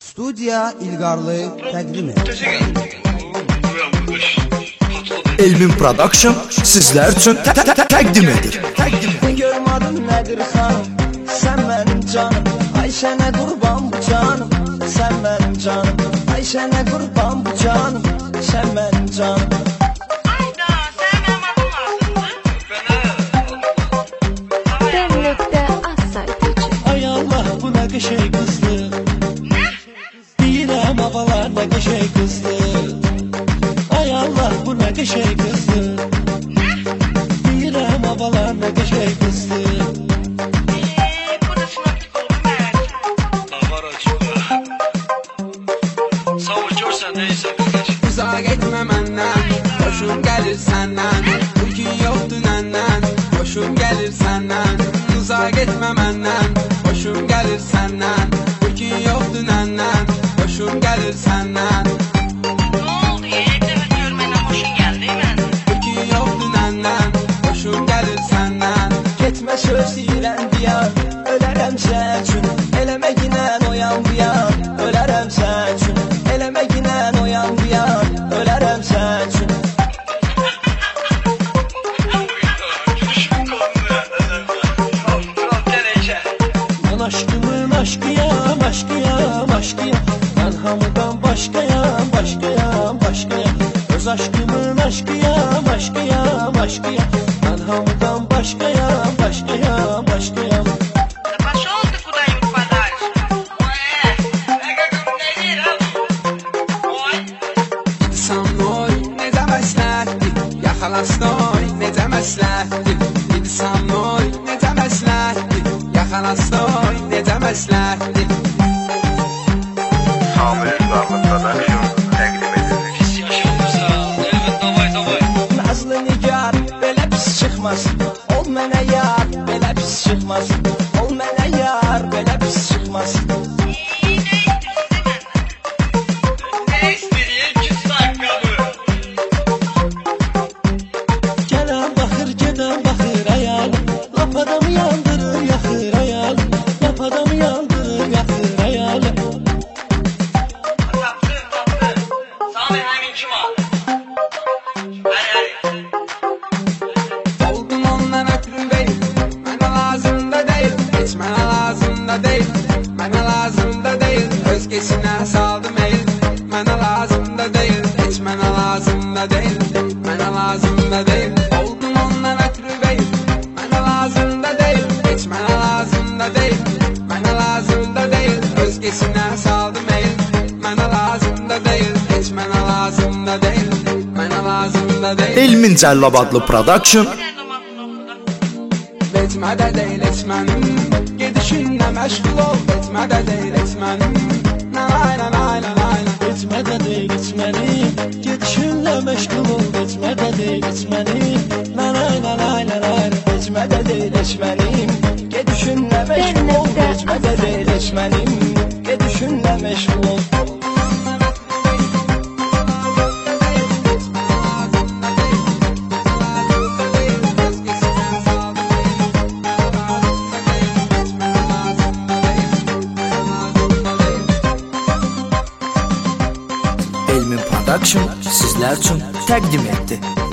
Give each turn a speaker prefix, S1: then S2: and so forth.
S1: Studiya İlqarlı təqdim edir.
S2: Elmin Production sizler için təqdim edir.
S1: Görmədim nədir xanım, sən mənim canım, Ayşənə qurban bu canım, sən mənim canım, Ayşənə qurban bu canım, sən mənim canım.
S3: Ay Allah, bu ne qəşəng qızdır. Deyirəm havalar ne qəşəng qızdır. Ay Allah, bu ne qəşəng qızdır. Deyirəm havalar ne qəşəng qızdır.
S4: Uzaq etmə məndən, xoşum gəlir səndən. Bugün yoxdur nəndən, xoşum gəlir səndən. Uzaq etmə məndən, xoşum gəlir səndən. Bugün yoxdur nəndən, xoşum gəlir səndən. Bugün yoxdur nəndən, xoşum gəlir səndən.
S1: Getmə söz deyirəm diyar, ölərəm sən üçün, eləmə ginən oyan bu yan, ölərəm sən üçün, eləmə ginən oyan bu yan, ölərəm sən üçün.
S3: Mən aşkımın aşkıyam, aşkıyam, aşkıyam. Mən hamıdan başkayam, başkayam, başkayam. Öz aşkımın aşkıyam, aşkıyam, aşkıyam. Mən hamıdan başkayam, başkayam, başkayam.
S5: Пошел ты куда-нибудь подальше.
S4: Sən oy, necə məsləhətdir. Yaxalasnoy, necə məsləhətdir. Sən oy, necə məsləhətdir. Yaxalasnoy, necə məsləhətdir.
S6: Elmin Production təqdim edir.
S1: Nazlı nigar, belə pis çıxmaz, ol mənə yar, belə pis çıxmaz, ol mənə yar, belə pis çıxmaz.
S3: Gələn baxır, gedən baxır ayağım. Lap adamı yandırır, yaxır ayağım. Lap adamı yandırır, yaxır ayağım.
S4: Oldum ondan ötürü değil. Mənə lazım da deyil. Heç mənə lazım da deyil. Mənə lazım da deyil. Özgesinə saldım el. Mənə lazım da deyil. Heç mənə lazım da deyil. Mənə lazım da deyil. Oldum ondan ötürü değil. Mənə lazım da deyil. Heç mənə lazım da deyil. Mənə lazım da deyil. Özgesinə saldım el. Mənə lazım da deyil. Heç mənə lazım da deyil. Mənə lazım da deyil.
S2: Elmin Cəllab adlı Production
S4: Etmə də deyil etmənim. Gedişinlə məşğul ol. Etmə də deyil etmənim. Nanay nanay nanay.
S3: Etmə də deyil etmənim. Gedişinlə məşğul ol. Etmə də deyil etmənim. Nanay nanay nanay.
S1: Etmə də deyil etmənim, gedişinlə məşğul ol. Etmə də deyil etmənim, gedişinlə məşğul ol.
S2: Elmin Production sizler için təqdim etdi.